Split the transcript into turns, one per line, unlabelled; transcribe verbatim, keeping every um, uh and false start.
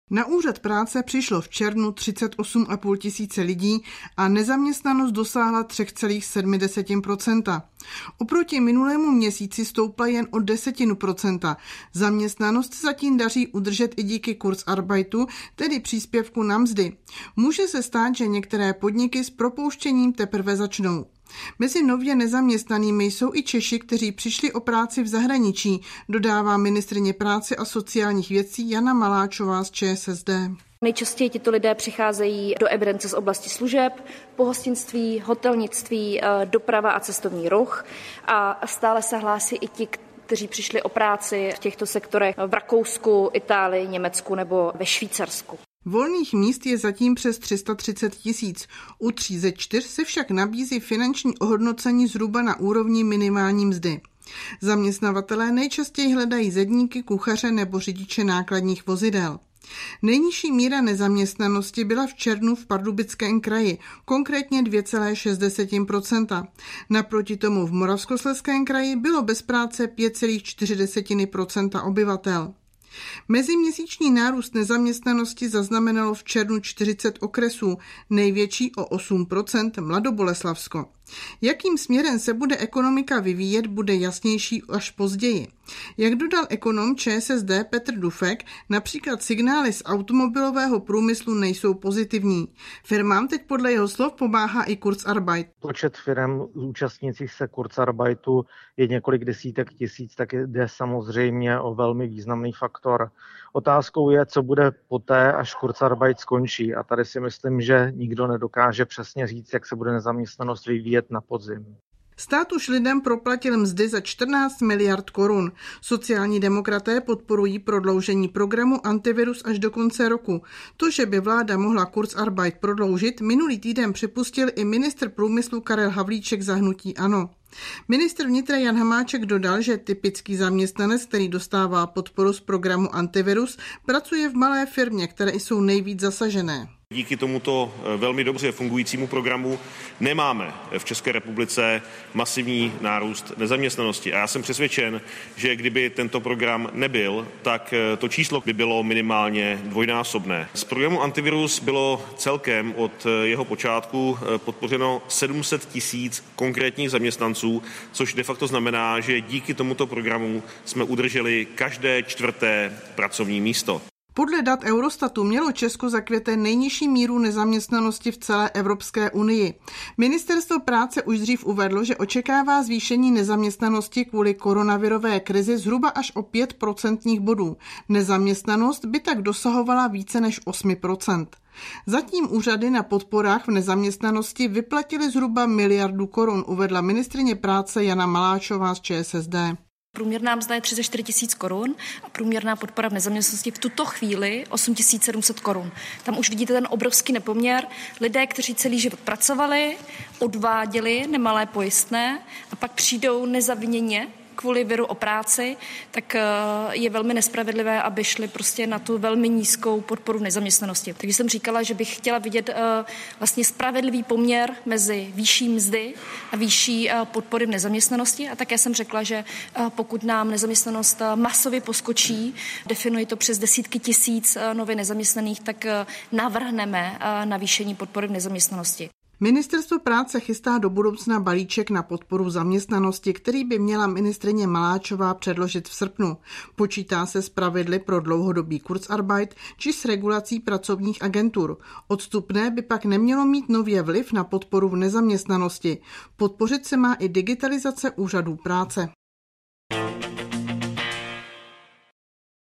Na úřad práce přišlo v červnu třicet osm a půl tisíce lidí a nezaměstnanost dosáhla tři celá sedm procenta. Oproti minulému měsíci stoupla jen o desetinu procenta. Zaměstnanost se zatím daří udržet i díky Kurzarbeitu, tedy příspěvku na mzdy. Může se stát, že některé podniky s propouštěním teprve začnou. Mezi nově nezaměstnanými jsou i Češi, kteří přišli o práci v zahraničí, dodává ministryně práce a sociálních věcí Jana Maláčová z ČSSD.
Nejčastěji tito lidé přicházejí do evidence z oblasti služeb, pohostinství, hotelnictví, doprava a cestovní ruch a stále se hlásí i ti, kteří přišli o práci v těchto sektorech v Rakousku, Itálii, Německu nebo ve Švýcarsku.
Volných míst je zatím přes tři sta třicet tisíc. U tří ze čtyř se však nabízí finanční ohodnocení zhruba na úrovni minimální mzdy. Zaměstnavatelé nejčastěji hledají zedníky, kuchaře nebo řidiče nákladních vozidel. Nejnižší míra nezaměstnanosti byla v červnu v Pardubickém kraji, konkrétně dvě celá šest procenta. Naproti tomu v Moravskoslezském kraji bylo bez práce pět celá čtyři procenta obyvatel. Meziměsíční nárůst nezaměstnanosti zaznamenalo v červnu čtyřicet okresů, největší o osm procent Mladoboleslavsko. Jakým směrem se bude ekonomika vyvíjet, bude jasnější až později. Jak dodal ekonom ČSSD Petr Dufek, například signály z automobilového průmyslu nejsou pozitivní. Firmám teď podle jeho slov pomáhá i Kurzarbeit.
Počet firm účastnících se Kurzarbeitu je několik desítek tisíc, tak jde samozřejmě o velmi významný faktor. Otázkou je, co bude poté, až Kurzarbeit skončí. A tady si myslím, že nikdo nedokáže přesně říct, jak se bude nezaměstnanost vyvíjet na podzim.
Stát už lidem proplatil mzdy za čtrnáct miliard korun. Sociální demokraté podporují prodloužení programu Antivirus až do konce roku. To, že by vláda mohla Kurzarbeit prodloužit, minulý týden připustil i ministr průmyslu Karel Havlíček za hnutí ANO. Ministr vnitra Jan Hamáček dodal, že typický zaměstnanec, který dostává podporu z programu Antivirus, pracuje v malé firmě, které jsou nejvíc zasažené.
Díky tomuto velmi dobře fungujícímu programu nemáme v České republice masivní nárůst nezaměstnanosti. A já jsem přesvědčen, že kdyby tento program nebyl, tak to číslo by bylo minimálně dvojnásobné. Z programu Antivirus bylo celkem od jeho počátku podpořeno sedm set tisíc konkrétních zaměstnanců, což de facto znamená, že díky tomuto programu jsme udrželi každé čtvrté pracovní místo.
Podle dat Eurostatu mělo Česko za květen nejnižší míru nezaměstnanosti v celé Evropské unii. Ministerstvo práce už dřív uvedlo, že očekává zvýšení nezaměstnanosti kvůli koronavirové krizi zhruba až o pět procentních bodů. Nezaměstnanost by tak dosahovala více než osm procent. Zatím úřady na podporách v nezaměstnanosti vyplatily zhruba miliardu korun, uvedla ministryně práce Jana Maláčová z ČSSD.
Průměrná mzda je třicet čtyři tisíc korun a průměrná podpora v nezaměstnanosti v tuto chvíli osm tisíc sedm set korun. Tam už vidíte ten obrovský nepoměr. Lidé, kteří celý život pracovali, odváděli nemalé pojistné a pak přijdou nezaviněně kvůli viru o práci, tak je velmi nespravedlivé, aby šli prostě na tu velmi nízkou podporu v nezaměstnanosti. Takže jsem říkala, že bych chtěla vidět vlastně spravedlivý poměr mezi výší mzdy a výší podpory v nezaměstnanosti. A také jsem řekla, že pokud nám nezaměstnanost masově poskočí, definuji to přes desítky tisíc nově nezaměstnaných, tak navrhneme navýšení podpory v nezaměstnanosti.
Ministerstvo práce chystá do budoucna balíček na podporu zaměstnanosti, který by měla ministryně Maláčová předložit v srpnu. Počítá se s pravidly pro dlouhodobý Kurzarbeit či s regulací pracovních agentur. Odstupné by pak nemělo mít nově vliv na podporu v nezaměstnanosti. Podpořit se má i digitalizace úřadů práce.